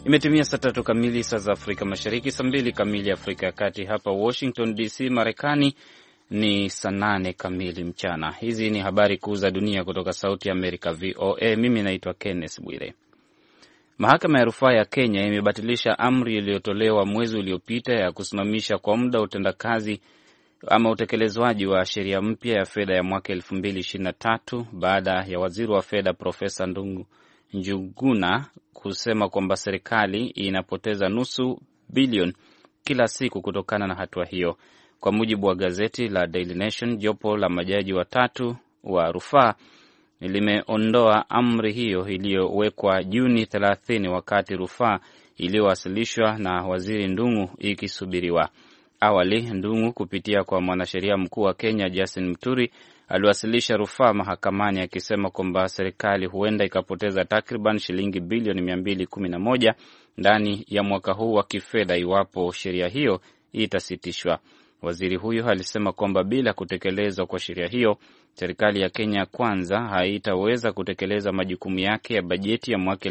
Imetimia saa 3 kamili saa za Afrika Mashariki, saa 2 kamili Afrika ya Kati. Hapa Washington DC, Marekani ni saa 8 kamili mchana. Hizi ni habari kuu za dunia kutoka Sauti ya Amerika, VOA. Mimi naitwa Kenneth Bwire. Mahakama ya rufaa ya Kenya imebatilisha amri iliyotolewa mwezi uliopita ya kusimamisha kwa muda utendakazi ama utekelezwaji wa sheria mpya ya fedha ya mwaka 2023 baada ya waziri wa fedha Profesa Ndungu Njuguna kusema kwamba serikali inapoteza nusu bilioni kila siku kutokana na hatua hiyo. Kwa mujibu wa gazeti la Daily Nation, jopo la majaji watatu wa rufaa limeondoa amri hiyo iliyowekwa Juni 30 wakati rufaa iliyowasilishwa na waziri Ndungu ikisubiriwa. Awali Ndungu kupitia kwa mwanasheria mkuu wa Kenya Justin Muturi aliwasilisha rufaa mahakamani akisema kwamba serikali huenda ikapoteza takriban shilingi bilioni 211 ndani ya mwaka huu wa kifedha iwapo sheria hiyo itasitishwa. Waziri huyo alisema kwamba bila kutekelezwa kwa sheria hiyo, serikali ya Kenya kwanza haitaweza kutekeleza majukumu yake ya bajeti ya mwaka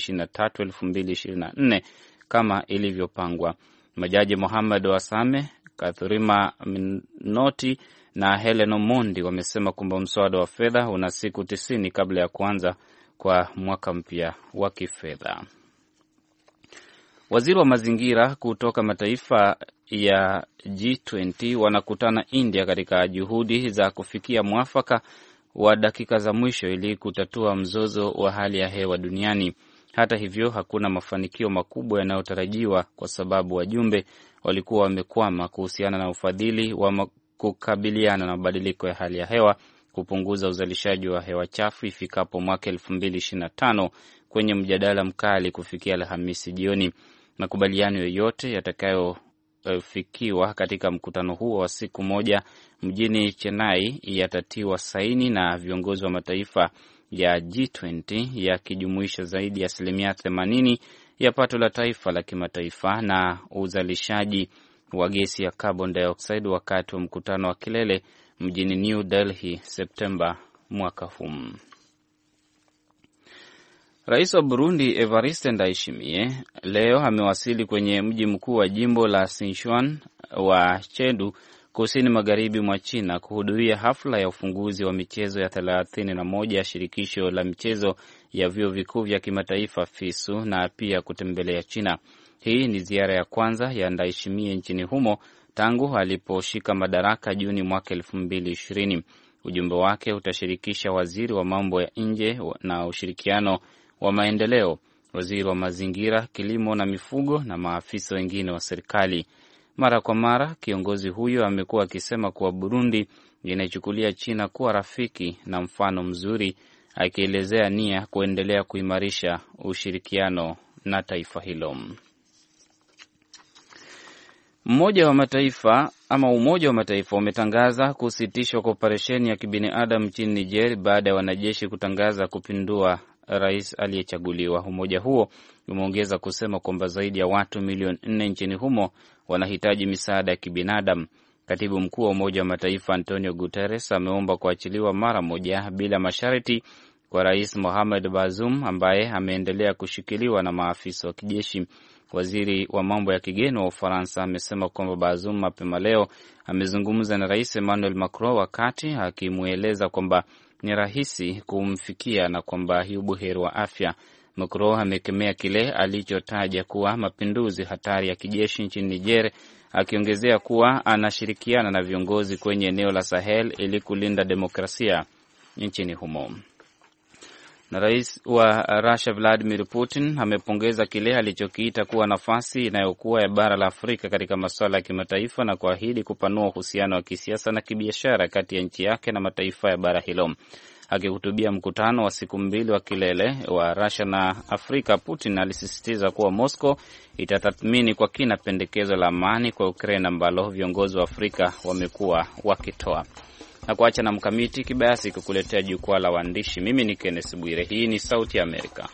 2023-2024 kama ilivyopangwa. Majaji Mohamed Wasame, Kathurima Minoti na Helen Omondi wamesema kwamba mswada wa fedha una siku 90 kabla ya kuanza kwa mwaka mpya wa kifedha. Waziri wa mazingira kutoka mataifa ya G20 wanakutana India katika juhudi za kufikia mwafaka wa dakika za mwisho ili kutatua mzozo wa hali ya hewa duniani. Hata hivyo, hakuna mafanikio makubwa yanayotarajiwa kwa sababu wajumbe walikuwa wamekwama kuhusiana na ufadhili wa kukabiliana na mabadiliko ya hali ya hewa, kupunguza uzalishaji wa hewa chafu ifikapo mwaka 2025 kwenye mjadala mkali kufikia Alhamisi jioni. Makubaliano yoyote yatakayofikiwa katika mkutano huo wa siku moja mjini Chennai yatatiwa saini na viongozi wa mataifa ya G20 yakijumuisha zaidi ya 80% ya pato la taifa la kimataifa na uzalishaji wa gesi ya carbon dioxide wakati wa mkutano wa kilele mjini New Delhi Septemba mwaka huu. Rais wa Burundi Evariste Ndayishimiye leo amewasili kwenye mji mkuu wa jimbo la Sichuan wa Chengdu kusini magharibi mwa China kuhudhuria hafla ya ufunguzi wa michezo ya 31 ya shirikisho la michezo ya vyuo vikuu vya kimataifa FISU na pia kutembelea China. Hii ni ziara ya kwanza ya Ndayishimiye nchini humo tangu aliposhika madaraka Juni mwaka 2020. Ujumbe wake utashirikisha waziri wa mambo ya nje na ushirikiano wa maendeleo, waziri wa mazingira, kilimo na mifugo na maafisa wengine wa serikali. Mara kwa mara kiongozi huyo amekuwa akisema kuwa Burundi inachukulia China kuwa rafiki na mfano mzuri, akielezea nia kuendelea kuimarisha ushirikiano na taifa hilo. Umoja wa Mataifa umetangaza kusitishwa kwa operesheni ya kibinadamu nchini Niger baada ya wanajeshi kutangaza kupindua rais aliyechaguliwa. Umoja huo umeongeza kusema kwamba zaidi ya watu milioni 4 nchini humo wanahitaji misaada ya kibinadamu. Katibu mkuu wa Umoja wa Mataifa Antonio Guterres ameomba kuachiliwa mara moja bila masharti kwa Rais Mohamed Bazoum ambaye ameendelea kushikiliwa na maafisa wa kijeshi. Waziri wa mambo ya kigeni wa Ufaransa amesema kwamba Bazoum mapema leo amezungumza na Rais Emmanuel Macron wakati akimweleza kwamba ni rahisi kumfikia na kwamba yu buheri wa afya. Macron amekemea kile alichotaja kuwa mapinduzi hatari ya kijeshi nchini Niger, akiongezea kuwa anashirikiana na viongozi kwenye eneo la Sahel ili kulinda demokrasia nchini humo. Na rais wa Russia Vladimir Putin amepongeza kile alichokiita kuwa nafasi inayokuwa ya bara la Afrika katika masuala ya kimataifa na kuahidi kupanua uhusiano wa kisiasa na kibiashara kati ya nchi yake na mataifa ya bara hilo. Akihutubia mkutano wa siku 2 wa kilele wa Russia na Afrika, Putin alisisitiza kuwa Moscow itatathmini kwa kina pendekezo la amani kwa Ukraine ambalo viongozi wa Afrika wamekuwa wakitoa. Na kuacha na mkamiti kibayasi kukuletea jukwaa la waandishi. Mimi ni Kenneth Bwire. Hii ni Sauti ya Amerika.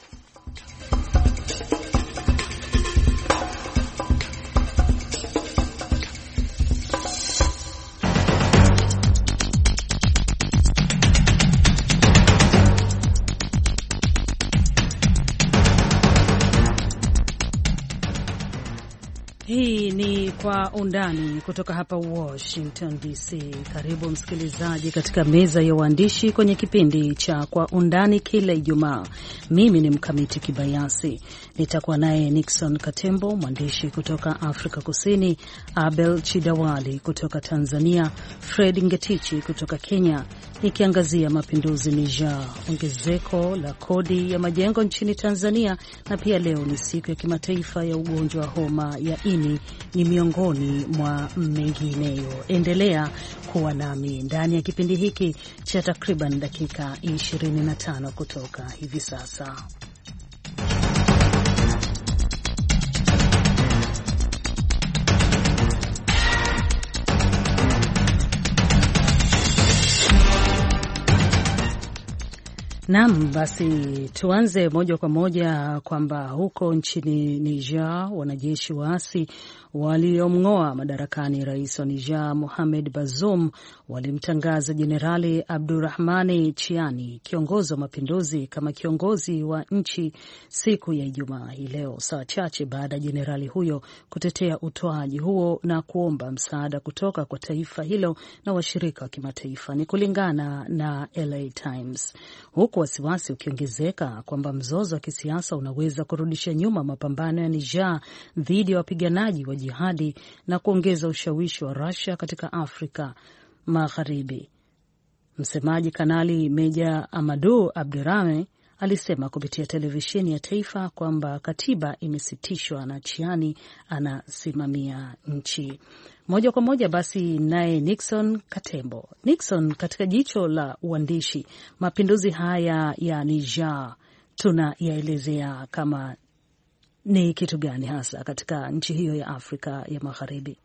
Kwa undani kutoka hapa Washington DC. Karibu msikilizaji katika meza ya waandishi kwenye kipindi cha Kwa Undani kila Ijumaa. Mimi ni Mkamiti Kibayasi, nitakuwa naye Nixon Katembo, mwandishi kutoka Afrika Kusini, Abel Chidawali kutoka Tanzania, Fred Ngetichi kutoka Kenya, nikiangazia mapinduzi Niger, ongezeko la kodi ya majengo nchini Tanzania, na pia leo ni siku ya kimataifa ya ugonjwa wa homa ya ini, ni miongoni mwa mengineyo. Endelea kuwa nami ndani ya kipindi hiki cha takriban dakika 25 kutoka hivi sasa. Naam, basi tuanze moja kwa moja kwamba huko nchini Niger wanajeshi waasi waliomng'oa madarakani rais wa Niger Mohamed Bazoum walimtangaza Jenerali Abdurrahmani Chiani, kiongozi wa mapinduzi, kama kiongozi wa nchi siku ya Ijumaa hii leo, saa chache baada ya jenerali huyo kutetea utoaji huo na kuomba msaada kutoka kwa taifa hilo na washirika wa kimataifa. Ni kulingana na LA Times, huku wasiwasi ukiongezeka kwamba mzozo wa kisiasa unaweza kurudisha nyuma mapambano ya Niger dhidi ya wapiganaji wa jihadi na kuongeza ushawishi wa Russia katika Afrika Magharibi. Msemaji Kanali Meja Amadou Abderrahmane alisema kupitia televisheni ya taifa kwamba katiba imesitishwa na Chiani anasimamia nchi. Moja kwa moja basi naye Nixon Katembo. Nixon, katika jicho la uandishi, mapinduzi haya ya Niger tunayaelezea kama ni kitu gani hasa katika nchi hiyo ya Afrika ya Magharibi?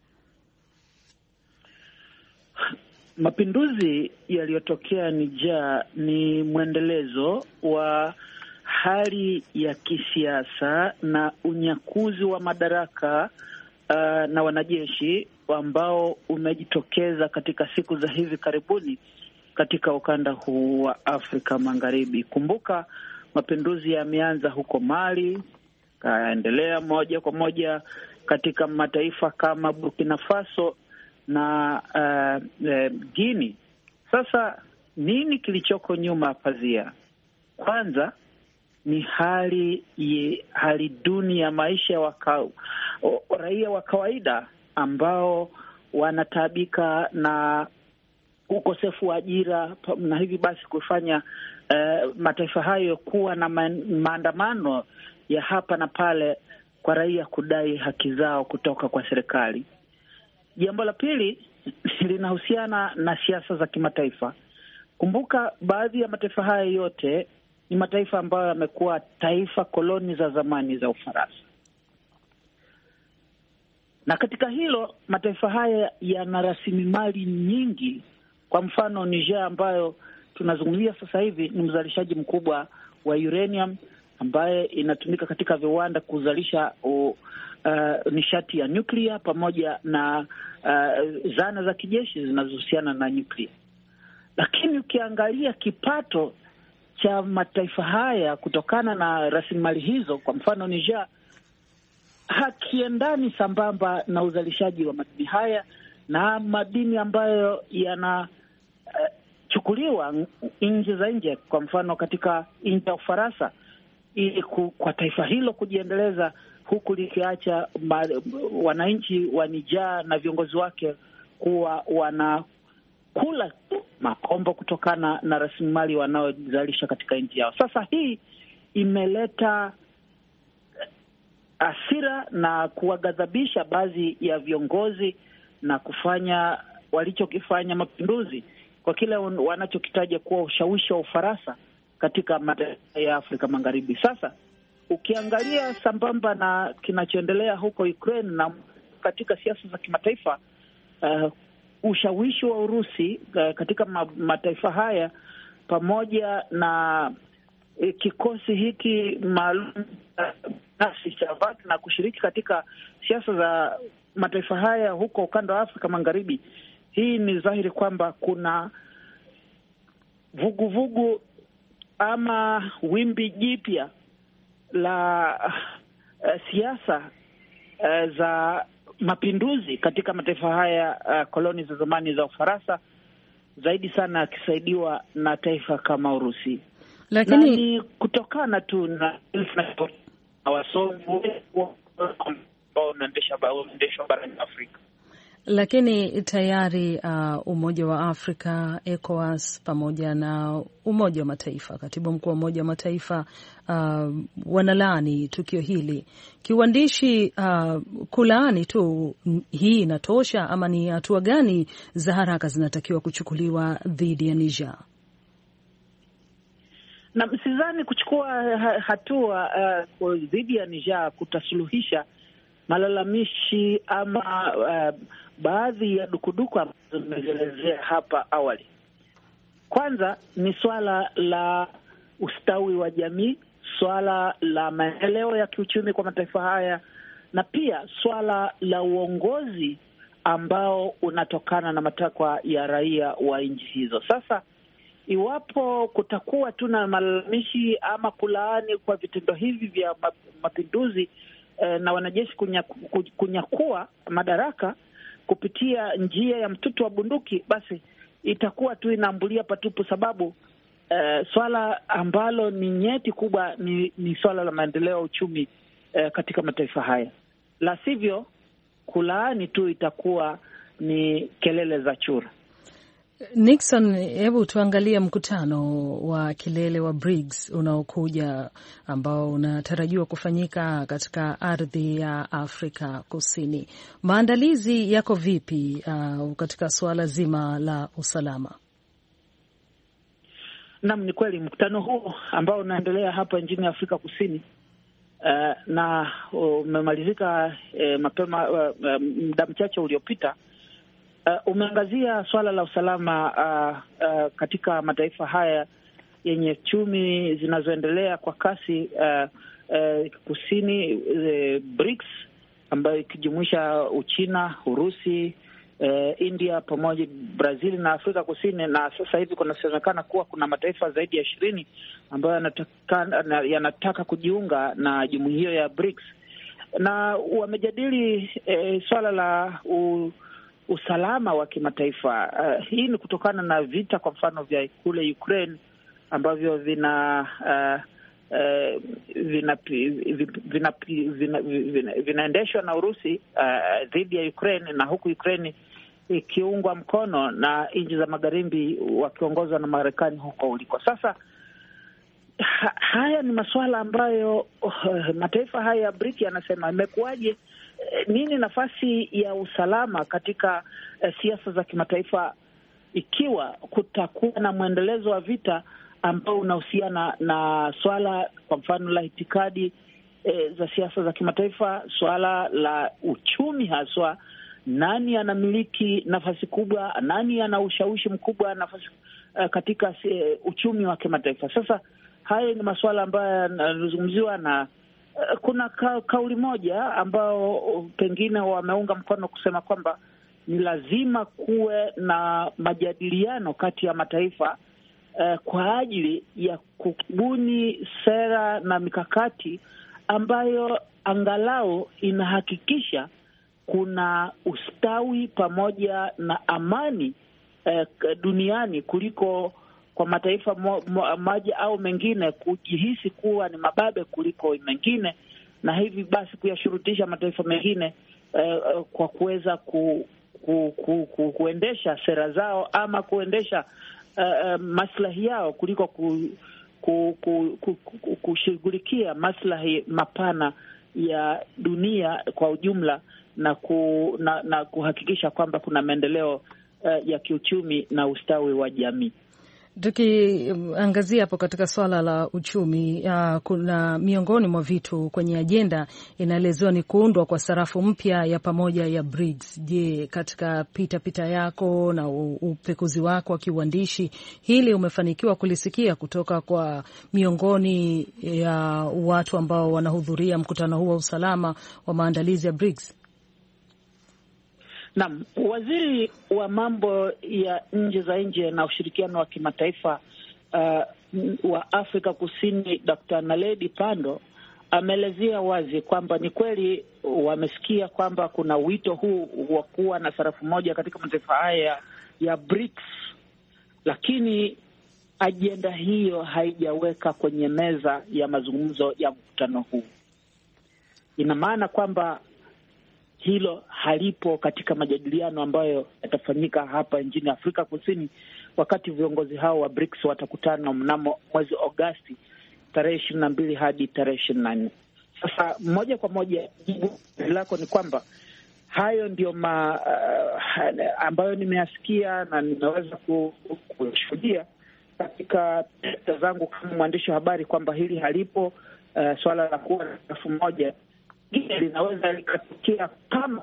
Mapinduzi yaliyotokea Niger ni mwendelezo wa hali ya kisiasa na unyakuzi wa madaraka na wanajeshi ambao umejitokeza katika siku za hivi karibuni katika ukanda huu wa Afrika Magharibi. Kumbuka mapinduzi yameanza huko Mali, kaendelea moja kwa moja katika mataifa kama Burkina Faso na Guinea. Sasa nini kilichoko nyuma pazia? Kwanza ni hali duni ya maisha ya raia wa kawaida ambao wanataabika na ukosefu wa ajira, na hivi basi kufanya mataifa hayo kuwa na maandamano ya hapa na pale kwa raia kudai haki zao kutoka kwa serikali. Jambo la pili linahusiana na siasa za kimataifa. Kumbuka baadhi ya mataifa haya yote ni mataifa ambayo yamekuwa taifa koloni za zamani za Ufaransa. Na katika hilo mataifa haya yana rasilimali nyingi. Kwa mfano Niger ambayo tunazungumzia sasa hivi ni mzalishaji mkubwa wa uranium ambaye inatumika katika viwanda kuzalisha nishati ya nyuklia pamoja na zana za kijeshi zinazohusiana na nyuklia. Lakini ukiangalia kipato cha mataifa haya kutokana na rasilimali hizo, kwa mfano Niger, hakiendani sambamba na uzalishaji wa madini haya na madini ambayo yanachukuliwa nje za nje, kwa mfano katika nchi ya Ufaransa, ili kwa taifa hilo kujiendeleza, huku likiacha wananchi wa Niger na viongozi wake kuwa wanakula makombo kutokana na rasilimali wanaozalisha katika nchi yao. Sasa hii imeleta hasira na kuwaghadhabisha baadhi ya viongozi na kufanya walichokifanya mapinduzi kwa kile wanachokitaja kuwa ushawishi wa Ufaransa katika mataifa ya Afrika Magharibi. Sasa ukiangalia sambamba na kinachoendelea huko Ukraine na katika siasa za kimataifa, ushawishi wa Urusi katika mataifa haya pamoja na kikosi hiki maalum nafsi cha Wagner kushiriki katika siasa za mataifa haya huko ukanda wa Afrika Magharibi, hii ni dhahiri kwamba kuna vuguvugu ama wimbi jipya la siasa za mapinduzi katika mataifa haya koloni za zamani za Ufaransa, zaidi sana akisaidiwa na taifa kama Urusi. Lakini ni kutokana tu na wasomi ambao unaendeshwa barani Afrika. Lakini tayari Umoja wa Afrika, ECOWAS pamoja na Umoja wa Mataifa, katibu mkuu wa Umoja wa Mataifa wanalaani tukio hili kiuandishi. Kulaani tu hii inatosha ama ni hatua gani za haraka zinatakiwa kuchukuliwa dhidi ya Niger? Na sidhani kuchukua hatua dhidi ya Niger kutasuluhisha malalamishi ama baadhi ya dukuduku ambazo nimeelezea hapa awali. Kwanza ni swala la ustawi wa jamii, swala la maendeleo ya kiuchumi kwa mataifa haya, na pia swala la uongozi ambao unatokana na matakwa ya raia wa nchi hizo. Sasa iwapo kutakuwa tu na malalamishi ama kulaani kwa vitendo hivi vya mapinduzi na wanajeshi kunyakua madaraka kupitia njia ya mtutu wa bunduki, basi itakuwa tu inaambulia patupu, sababu swala ambalo ni nyeti kubwa ni swala la maendeleo ya uchumi katika mataifa haya. La sivyo, kulaani tu itakuwa ni kelele za chura. Nixon, hebu tuangalie mkutano wa kilele wa BRICS unaokuja ambao unatarajiwa kufanyika katika ardhi ya Afrika Kusini. Maandalizi yako vipi katika suala zima la usalama? Naam, ni kweli mkutano huu ambao unaendelea hapa nchini Afrika Kusini na umemalizika mapema muda mchache uliopita, umeangazia swala la usalama katika mataifa haya yenye chumi zinazoendelea kwa kasi kusini, BRICS ambayo ikijumuisha Uchina, Urusi, India pamoja Brazil na Afrika Kusini, na sasa hivi kunasemekana kuwa kuna mataifa zaidi ya 20 ambayo yanataka kujiunga na jumuiya hiyo ya BRICS, na wamejadili swala la usalama wa kimataifa. Hii ni kutokana na vita kwa mfano vya kule Ukraine ambavyo vinaendeshwa na Urusi dhidi ya Ukraine, na huku Ukraine ikiungwa mkono na nchi za magharibi wakiongozwa na Marekani huko uliko. Sasa haya ni masuala ambayo mataifa haya ya BRICS yanasema imekuwaje, nini nafasi ya usalama katika siasa za kimataifa ikiwa kutakuwa na mwendelezo wa vita ambao unahusiana na swala kwa mfano la itikadi za siasa za kimataifa, swala la uchumi haswa, nani anamiliki nafasi kubwa, nani ana ushawishi mkubwa nafasi katika uchumi wa kimataifa. Sasa haya ni masuala ambayo yanazungumziwa na kuna kauli moja ambao pengine wameunga mkono kusema kwamba ni lazima kuwe na majadiliano kati ya mataifa kwa ajili ya kubuni sera na mikakati ambayo angalau inahakikisha kuna ustawi pamoja na amani duniani kuliko kwa mataifa moja au mengine kujihisi kuwa ni mababe kuliko mengine, na hivi basi kuyashurutisha mataifa mengine kwa kuweza kuendesha sera zao ama kuendesha maslahi yao kuliko kushughulikia maslahi mapana ya dunia kwa ujumla na kuhakikisha kwamba kuna maendeleo ya kiuchumi na ustawi wa jamii. Tukiangazia hapo katika swala la uchumi, kuna miongoni mwa vitu kwenye ajenda inaelezewa ni kuundwa kwa sarafu mpya ya pamoja ya BRICS. Je, katika pita yako na upekuzi wako wa kiuandishi, hili umefanikiwa kulisikia kutoka kwa miongoni ya watu ambao wanahudhuria mkutano huu wa usalama wa maandalizi ya BRICS? Naam, waziri wa mambo ya nje za nje na ushirikiano wa kimataifa wa Afrika Kusini, Dr. Naledi Pandor ameelezea wazi kwamba ni kweli wamesikia kwamba kuna wito huu wa kuwa na sarafu moja katika mataifa haya ya BRICS, lakini ajenda hiyo haijaweka kwenye meza ya mazungumzo ya mkutano huu. Ina maana kwamba hilo halipo katika majadiliano ambayo yatafanyika hapa nchini Afrika Kusini wakati viongozi hao wa BRICS watakutana mnamo mwezi Agosti tarehe 22 hadi tarehe 24. Sasa moja kwa moja jibu lako ni kwamba hayo ndio ambayo nimeyasikia na nimeweza kushuhudia katika testa zangu kama mwandishi wa habari kwamba hili halipo. Swala la kuwa na sarafu moja linaweza likatokea kama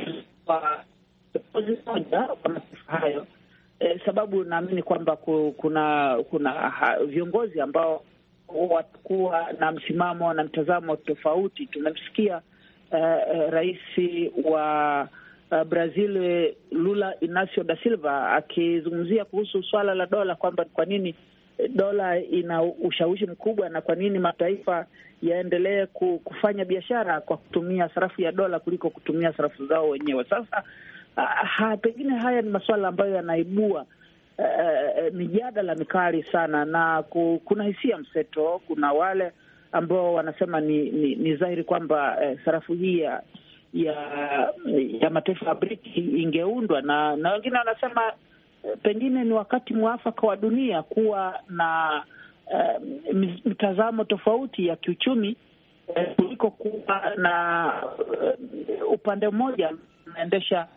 moja kwa mataifa hayo, sababu naamini kwamba kuna viongozi ambao watakuwa na msimamo na mtazamo tofauti. Tumemsikia rais wa Brazil Lula Inacio da Silva akizungumzia kuhusu swala la dola, kwamba kwa nini dola ina ushawishi mkubwa na kwa nini mataifa yaendelee kufanya biashara kwa kutumia sarafu ya dola kuliko kutumia sarafu zao wenyewe. Sasa pengine haya ni masuala ambayo yanaibua mijadala mikali sana, na kuna hisia mseto. Kuna wale ambao wanasema ni dhahiri kwamba sarafu hii ya mataifa ya BRICS ingeundwa, na wengine wanasema pengine ni wakati mwafaka wa dunia kuwa na mitazamo tofauti ya kiuchumi kuliko kuwa na upande mmoja unaendesha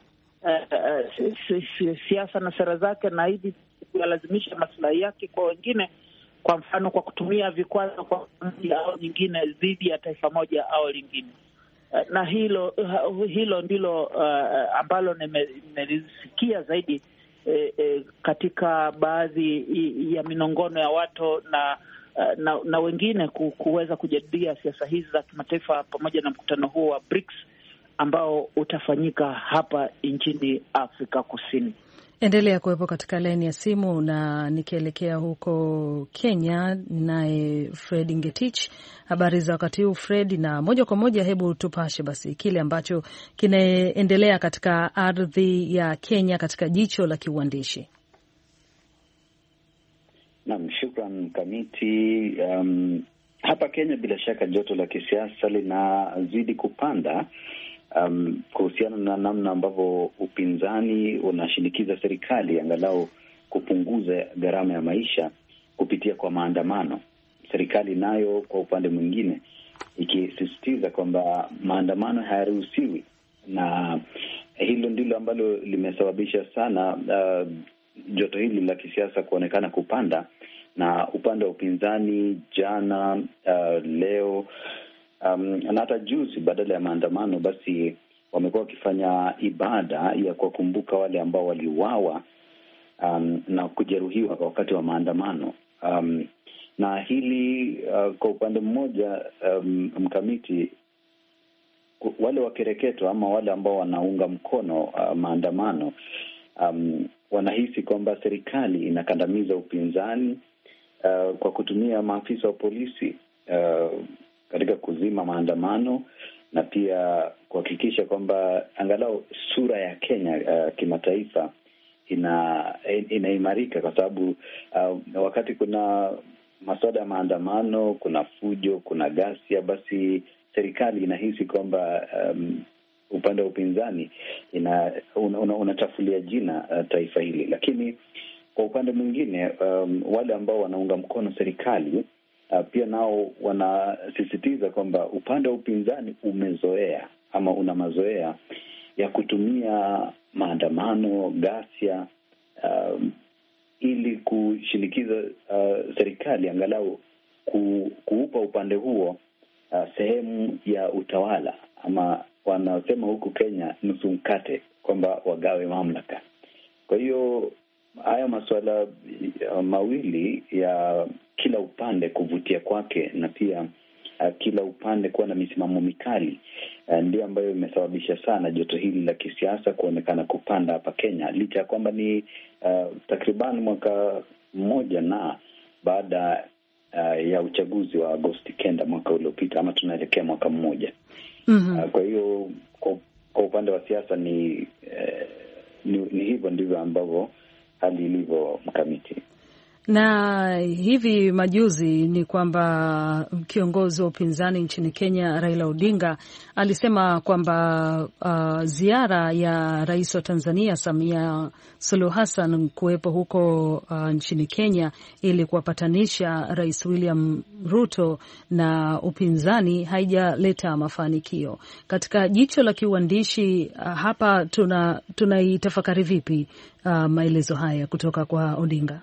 siasa na sera zake na hivi kulazimisha maslahi yake kwa wengine, kwa mfano kwa kutumia vikwazo kwa moja au nyingine dhidi ya taifa moja au lingine. Na hilo ndilo ambalo nimelisikia zaidi katika baadhi ya minongono ya watu na wengine kuweza kujadilia siasa hizi za kimataifa pamoja na mkutano huo wa BRICS ambao utafanyika hapa nchini Afrika Kusini. Endelea kuwepo katika laini ya simu, na nikielekea huko Kenya naye Fred Ngetich. Habari za wakati huu Fred, na moja kwa moja hebu tupashe basi kile ambacho kinaendelea katika ardhi ya Kenya katika jicho la kiuandishi. Naam, shukran Kamiti. Hapa Kenya bila shaka joto la kisiasa linazidi kupanda kuhusiana na namna ambavyo upinzani unashinikiza serikali angalau kupunguza gharama ya maisha kupitia kwa maandamano. Serikali nayo kwa upande mwingine ikisisitiza kwamba maandamano hayaruhusiwi, na hilo ndilo ambalo limesababisha sana joto hili la kisiasa kuonekana kupanda. Na upande wa upinzani jana, leo na hata juzi, badala ya maandamano basi wamekuwa wakifanya ibada ya kuwakumbuka wale ambao waliuawa na kujeruhiwa wakati wa maandamano. Na hili kwa upande mmoja Mkamiti, wale wakereketo ama wale ambao wanaunga mkono maandamano wanahisi kwamba serikali inakandamiza upinzani kwa kutumia maafisa wa polisi katika kuzima maandamano na pia kuhakikisha kwamba angalau sura ya Kenya kimataifa inaimarika, kwa sababu wakati kuna masuala ya maandamano, kuna fujo, kuna ghasia, basi serikali inahisi kwamba upande wa upinzani unachafulia jina taifa hili. Lakini kwa upande mwingine wale ambao wanaunga mkono serikali pia nao wanasisitiza kwamba upande wa upinzani umezoea ama una mazoea ya kutumia maandamano, ghasia ili kushinikiza serikali angalau kuupa upande huo sehemu ya utawala, ama wanasema huku Kenya nusu mkate, kwamba wagawe mamlaka. Kwa hiyo haya masuala mawili ya kila upande kuvutia kwake na pia kila upande kuwa na misimamo mikali ndio ambayo imesababisha sana joto hili la kisiasa kuonekana kupanda hapa Kenya, licha ya kwamba ni takriban mwaka mmoja na baada ya uchaguzi wa Agosti 9 mwaka uliopita, ama tunaelekea mwaka mmoja. Kwa hiyo kwa upande wa siasa ni hivyo ndivyo ambavyo hali ilivyo, Mkamiti. Na hivi majuzi ni kwamba kiongozi wa upinzani nchini Kenya Raila Odinga alisema kwamba ziara ya rais wa Tanzania Samia Suluhu Hassan kuwepo huko nchini Kenya ili kuwapatanisha Rais William Ruto na upinzani haijaleta mafanikio. Katika jicho la kiuandishi hapa tunaitafakari vipi maelezo haya kutoka kwa Odinga?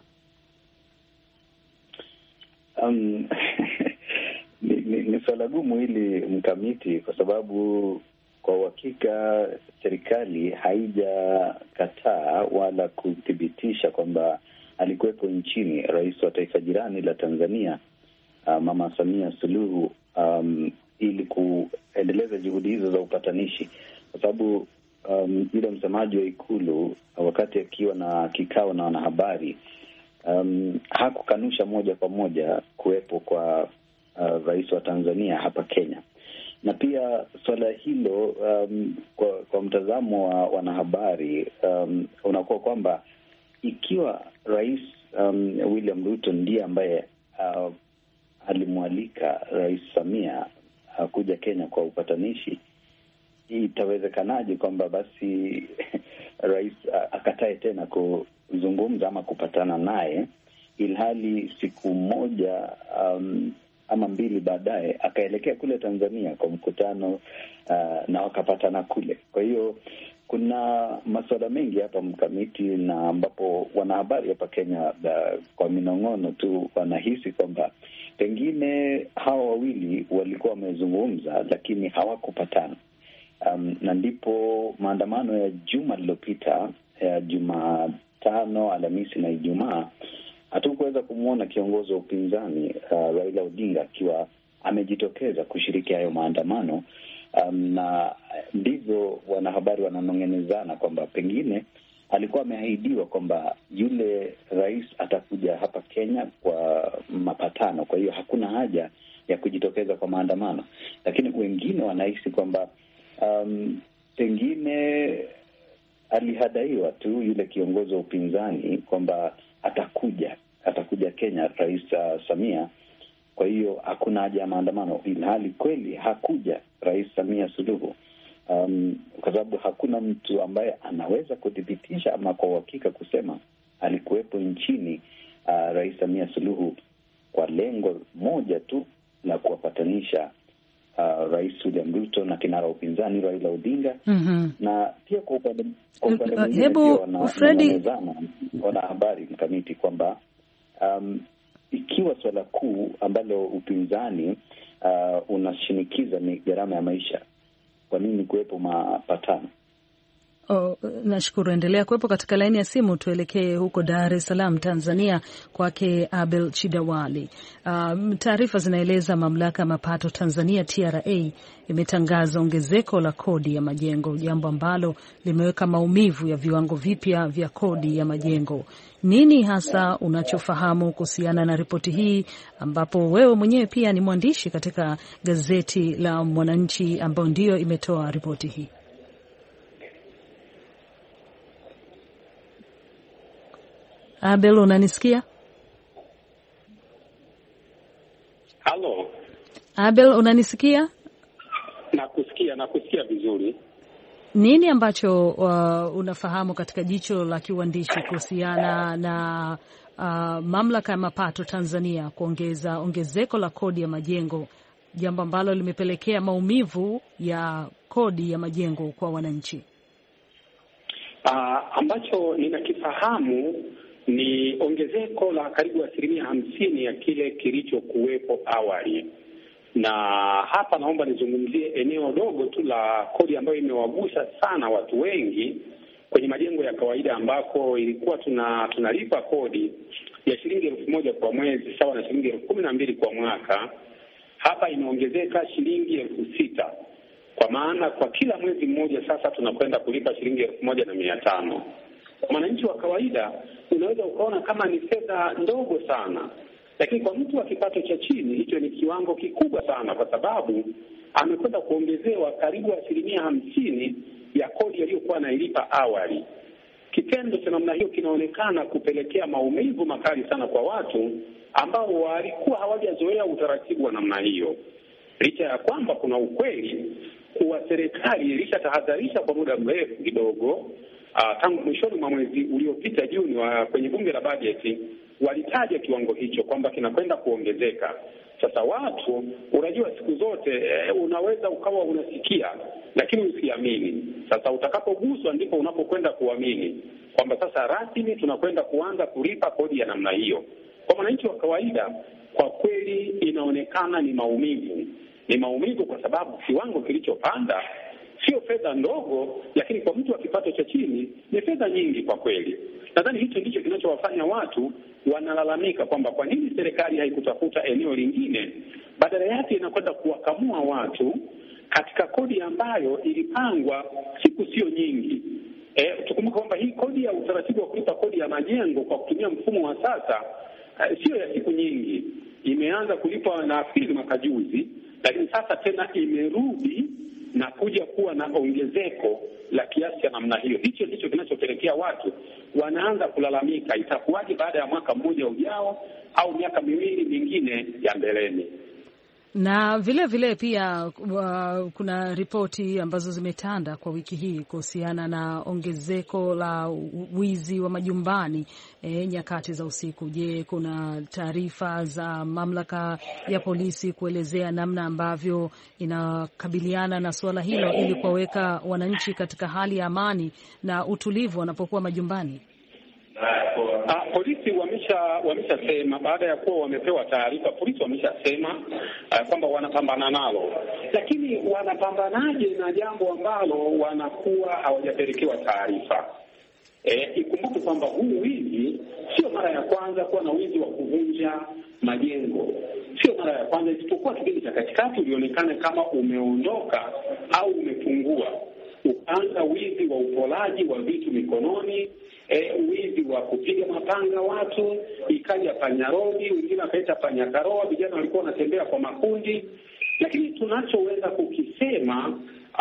Ni swala gumu hili, Mkamiti, kwa sababu kwa uhakika serikali haijakataa wala kuthibitisha kwamba alikuwepo nchini rais wa taifa jirani la Tanzania, Mama Samia Suluhu, ili kuendeleza juhudi hizo za upatanishi, kwa sababu yule msemaji wa Ikulu wakati akiwa na kikao na wanahabari hakukanusha moja kwa moja kuwepo kwa rais wa Tanzania hapa Kenya. Na pia swala hilo kwa mtazamo wa wanahabari unakuwa kwamba ikiwa rais William Ruto ndiye ambaye alimwalika Rais Samia kuja Kenya kwa upatanishi, itawezekanaje kwamba basi rais akatae tena kuzungumza ama kupatana naye, ilhali siku moja ama mbili baadaye akaelekea kule Tanzania kwa mkutano na wakapatana kule. Kwa hiyo kuna masuala mengi hapa, Mkamiti, na ambapo wanahabari hapa Kenya kwa minong'ono tu wanahisi kwamba pengine hawa wawili walikuwa wamezungumza lakini hawakupatana. Na ndipo maandamano ya juma lililopita, ya Jumatano, Alhamisi na Ijumaa, hatukuweza kumwona kiongozi wa upinzani Raila Odinga akiwa amejitokeza kushiriki hayo maandamano. Na ndivyo wanahabari wananong'enezana kwamba pengine alikuwa ameahidiwa kwamba yule rais atakuja hapa Kenya kwa mapatano, kwa hiyo hakuna haja ya kujitokeza kwa maandamano. Lakini wengine wanahisi kwamba pengine alihadaiwa tu yule kiongozi wa upinzani kwamba atakuja Kenya Rais Samia, kwa hiyo hakuna haja ya maandamano, ilhali kweli hakuja Rais Samia Suluhu, kwa sababu hakuna mtu ambaye anaweza kudhibitisha ama kwa uhakika kusema alikuwepo nchini Rais Samia Suluhu kwa lengo moja tu la kuwapatanisha Rais William Ruto na kinara upinzani Raila Odinga. Na pia kwa upande mwingine wana habari, Mkamiti, kwamba ikiwa swala kuu ambalo upinzani unashinikiza ni gharama ya maisha, kwa nini kuwepo mapatano? Nashukuru. Endelea kuwepo katika laini ya simu. Tuelekee huko Dar es Salaam, Tanzania, kwake Abel Chidawali. Taarifa zinaeleza mamlaka ya mapato Tanzania TRA imetangaza ongezeko la kodi ya majengo, jambo ambalo limeweka maumivu ya viwango vipya vya kodi ya majengo. Nini hasa unachofahamu kuhusiana na ripoti hii, ambapo wewe mwenyewe pia ni mwandishi katika gazeti la Mwananchi ambayo ndiyo imetoa ripoti hii? Abel, unanisikia? Halo. Abel, unanisikia? Nakusikia vizuri. Nini ambacho unafahamu katika jicho la kiuandishi kuhusiana na mamlaka ya mapato Tanzania kuongeza ongezeko la kodi ya majengo, jambo ambalo limepelekea maumivu ya kodi ya majengo kwa wananchi? Ambacho ninakifahamu ni ongezeko la karibu 50% ya kile kilichokuwepo awali. Na hapa naomba nizungumzie eneo dogo tu la kodi ambayo imewagusa sana watu wengi kwenye majengo ya kawaida, ambako ilikuwa tunalipa kodi ya shilingi 1,000 kwa mwezi sawa na shilingi 12,000 kwa mwaka. Hapa imeongezeka shilingi 6,000. Kwa maana kwa kila mwezi mmoja sasa tunakwenda kulipa shilingi 1,500. Kwa mwananchi wa kawaida unaweza ukaona kama ni fedha ndogo sana, Lakini kwa mtu wa kipato cha chini, hicho ni kiwango kikubwa sana, kwa sababu amekwenda kuongezewa karibu 50% ya kodi aliyokuwa anailipa awali. Kitendo cha namna hiyo kinaonekana kupelekea maumivu makali sana kwa watu ambao walikuwa hawajazoea utaratibu wa namna hiyo, licha ya kwamba kuna ukweli kuwa serikali ilishatahadharisha kwa muda mrefu kidogo. Tangu mwishoni mwa mwezi uliopita Juni, kwenye bunge la bajeti walitaja kiwango hicho kwamba kinakwenda kuongezeka. Sasa watu, unajua siku zote unaweza ukawa unasikia lakini usiamini. Sasa utakapoguswa ndipo unapokwenda kuamini kwamba sasa rasmi tunakwenda kuanza kulipa kodi ya namna hiyo. Kwa mwananchi wa kawaida, kwa kweli inaonekana ni maumivu. Ni maumivu kwa sababu kiwango kilichopanda sio fedha ndogo, lakini kwa mtu wa kipato cha chini ni fedha nyingi kwa kweli. Nadhani hicho ndicho kinachowafanya watu wanalalamika kwamba kwa nini serikali haikutafuta eneo lingine, badala yake inakwenda kuwakamua watu katika kodi ambayo ilipangwa siku sio nyingi. Tukumbuke kwamba hii kodi ya utaratibu wa kulipa kodi ya majengo kwa kutumia mfumo wa sasa sio ya siku nyingi. Imeanza kulipwa na Aprili mwaka juzi, lakini sasa tena imerudi na kuja kuwa na ongezeko la kiasi cha namna hiyo. Hicho ndicho kinachopelekea watu wanaanza kulalamika, itakuwaje baada ya mwaka mmoja ujao au miaka miwili mingine ya mbeleni. Na vile pia kuna ripoti ambazo zimetanda kwa wiki hii kuhusiana na ongezeko la wizi wa majumbani nyakati za usiku. Je, kuna taarifa za mamlaka ya polisi kuelezea namna ambavyo inakabiliana na suala hilo ili kuwaweka wananchi katika hali ya amani na utulivu wanapokuwa majumbani? Polisi wameshasema baada ya kuwa wamepewa taarifa, polisi wameshasema kwamba wanapambana nalo. Lakini wanapambanaje na jambo ambalo wanakuwa hawajapelekewa taarifa? Ikumbuke kwamba huu wizi sio mara ya kwanza kuwa na wizi wa kuvunja majengo. Sio mara ya kwanza, isipokuwa kipindi cha katikati ulionekana kama umeondoka au umepungua. Ukaanza wizi wa upolaji wa vitu mikononi, wizi wa kupiga mapanga watu, ikaja panyarodi, wengine wakaita panyakaroa, vijana walikuwa wanatembea kwa makundi. Lakini tunachoweza kukisema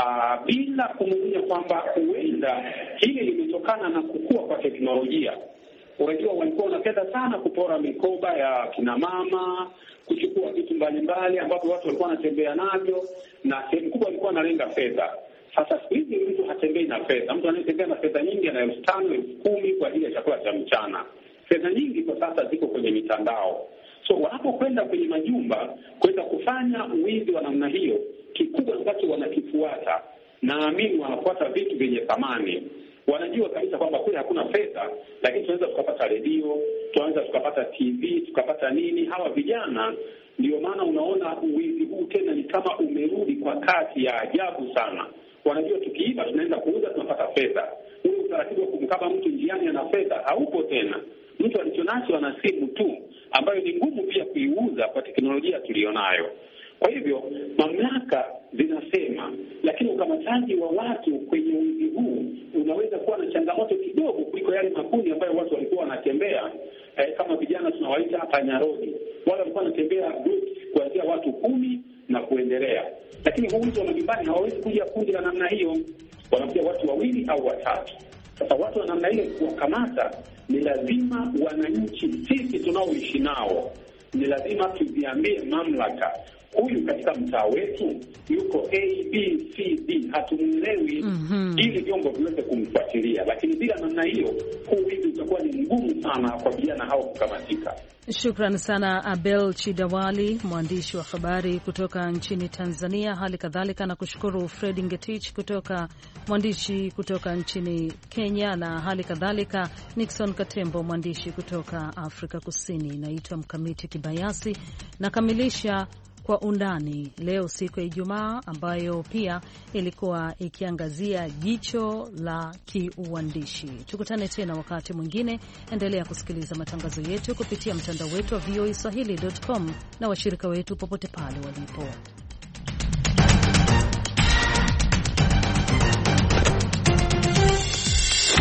bila kumuunya kwamba huenda hili limetokana na kukua kwa teknolojia. Unajua, walikuwa wanapenda sana kupora mikoba ya kina mama, kuchukua vitu mbalimbali ambavyo watu walikuwa wanatembea navyo, na sehemu kubwa walikuwa wanalenga fedha. Sasa siku hizi mtu hatembei na fedha. Mtu anayetembea na fedha nyingi ana 5,000, 10,000 kwa ajili ya chakula cha mchana. Fedha nyingi kwa sasa ziko kwenye mitandao. So wanapokwenda kwenye majumba kwenda kufanya uwizi wa namna hiyo, kikubwa ambacho wanakifuata, naamini wanafuata vitu vyenye thamani. Wanajua kabisa kwamba kule hakuna fedha, lakini tunaweza tukapata redio, tunaweza tukapata TV, tukapata nini. Hawa vijana ndio maana unaona uwizi huu tena ni kama umerudi kwa kasi ya ajabu sana. Wanajua tukiiba tunaenda kuuza, tunapata fedha. Ule utaratibu wa kumkaba mtu njiani ana fedha haupo tena. Mtu alichonacho ana simu tu, ambayo ni ngumu pia kuiuza kwa teknolojia tulionayo. Kwa hivyo mamlaka zinasema, lakini ukamataji wa watu kwenye wizi huu unaweza kuwa na changamoto kidogo kuliko yale makundi ambayo watu walikuwa wanatembea. Kama vijana tunawaita panyarodi, wale walikuwa wanatembea groups kuanzia watu 10 na kuendelea. Lakini huu wizi wa majumbani hawawezi kuja kundi la namna hiyo, wanakuja watu 2 au 3. Sasa watu wa namna hiyo kuwakamata, ni lazima wananchi sisi tunaoishi nao, ni lazima tuziambie mamlaka, huyu katika mtaa wetu yuko ABCD, hatumuelewi, ili vyombo viweze kumfuatilia. Lakini bila namna hiyo, huu wizi utakuwa ni ngumu sana kwa vijana hao kukamatika. Shukran sana Abel Chidawali, mwandishi wa habari kutoka nchini Tanzania. Hali kadhalika na kushukuru Fred Ngetich kutoka mwandishi kutoka nchini Kenya, na hali kadhalika Nixon Katembo, mwandishi kutoka Afrika Kusini. Naitwa Mkamiti Kibayasi, nakamilisha Kwa Undani leo siku ya Ijumaa, ambayo pia ilikuwa ikiangazia jicho la kiuandishi. Tukutane tena wakati mwingine. Endelea kusikiliza matangazo yetu kupitia mtandao wetu wa voaswahili.com na washirika wetu popote pale walipo.